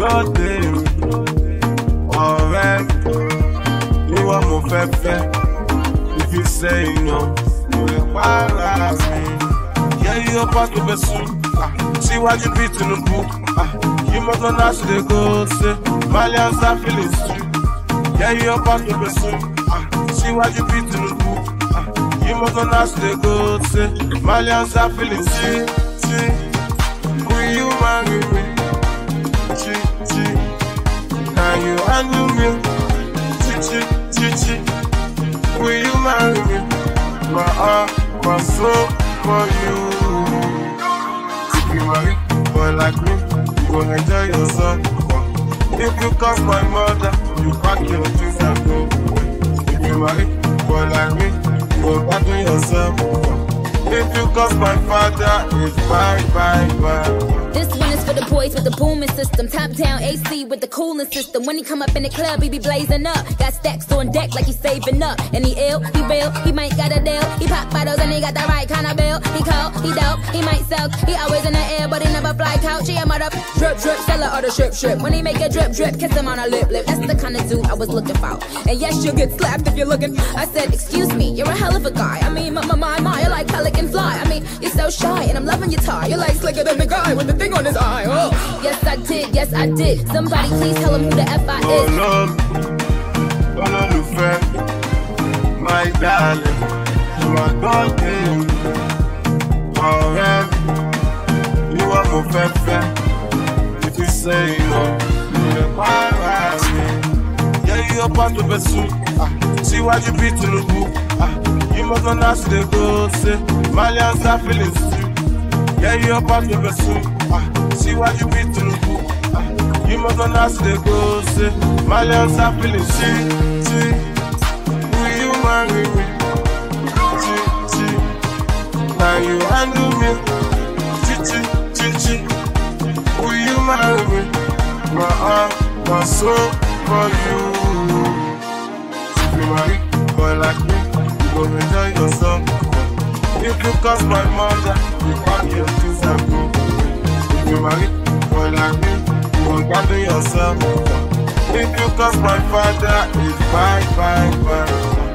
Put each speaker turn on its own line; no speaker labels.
gbọ́dé mi, ọ̀rẹ́ mi, ìwọ mo fẹ́ fẹ́. If you say no, you will para mi. Yeah, you up to the soup. See what you beat in the book. You must not ask the go say, Malians are feeling too. Yeah, you up to the soup. See what you beat in the book. You must not ask the go say, Malians are feeling too. Will you marry me? Can you handle me? Will you marry me? My heart, my soul for you. If you marry a boy like me, you gon' enjoy yourself. If you cause my mother, you pack your things and go away. If you marry a boy like me, you gon' pack yourself. If you cause my father, it's bye.
This one is for the boys with the booming system. Top down AC with the cooling system. When he come up in the club, he be blazing up. Got stacks on deck like he's saving up. And he ill, he real, he might got a deal. He pop bottles and he got the right kind of bill. He cold, he dope, he might suck. He always in the air, but he never fly couch. He a mother drip, seller or the ship. When he make a drip, kiss him on a lip. That's the kind of dude I was looking for. And yes, you'll get slapped if you're looking. I said, excuse me, you're a hell of a guy. I mean, my, you're like pelican fly. I mean, you're so shy and I'm loving your tie. You're like slicker than the guy with the thing on his eye. Oh, yes I did. Somebody please tell him who the F I is.
Oh no, my darling, you are golden. Alright, you are my fair. If you say no, you will para me. Yeah, you are part of the soup. See what you beat in the book. You must not ask the go say, Malians are feeling too. Yeah, you are part of the soup. See what you beat in the book. You must not ask the go say, Malians are feeling too. Will you marry me? Now you handle me. Will you marry me? My heart, my soul for you. If you marry a boy like me, you gon' enjoy yourself. If you cause my mother, you pack your things and go. If you marry a boy like me, you gon' gather yourself. If you cause my father, it's bye.